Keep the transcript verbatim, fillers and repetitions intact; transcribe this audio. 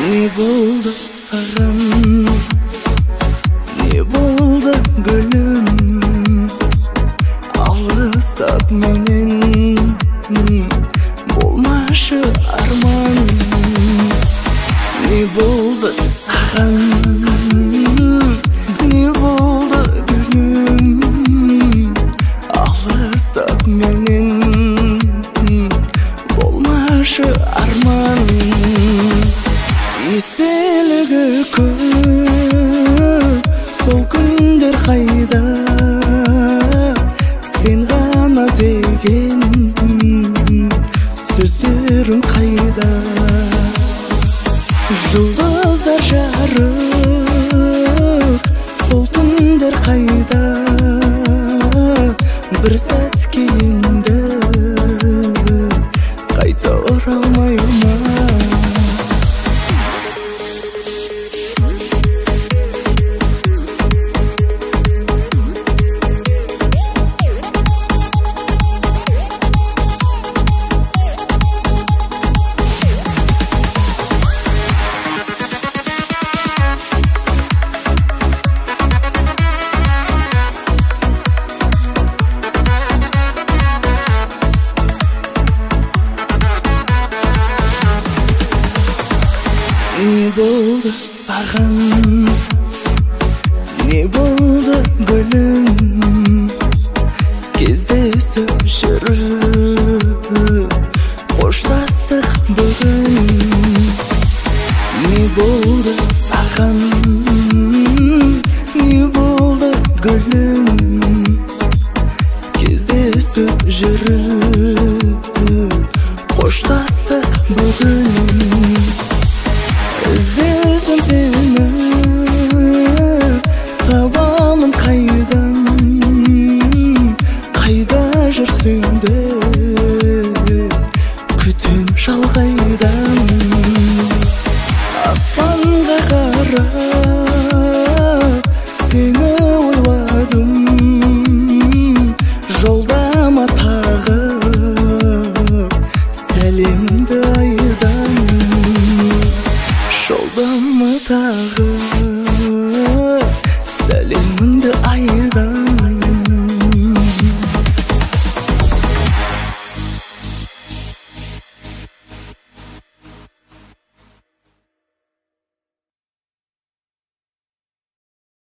Не болды саған, не болды гүлім, алыстап менен болмашы арман. Не болды саған, не болды гүлім, алыстап менен болмашы арман. Естелігі көп, сол күндер қайда, сен ғана деген сөздерің қайда. Жұлдыздар жарық, сол түндер қайда, бір сәтке енді қайта оралмай ма. Не болды саған, не болды гүлім, кездесіп жүріп қоштастық бүгін. Не болды саған, не болды гүлім, кездесіп жүріп қоштастық бүгін. Іздесем сені, табамын қайдан, қайда жүрсің де күтем шалғайдан. Аспанға қарап сені ойладым, жолдама тағы сәлемді айдан. Жолдама тағы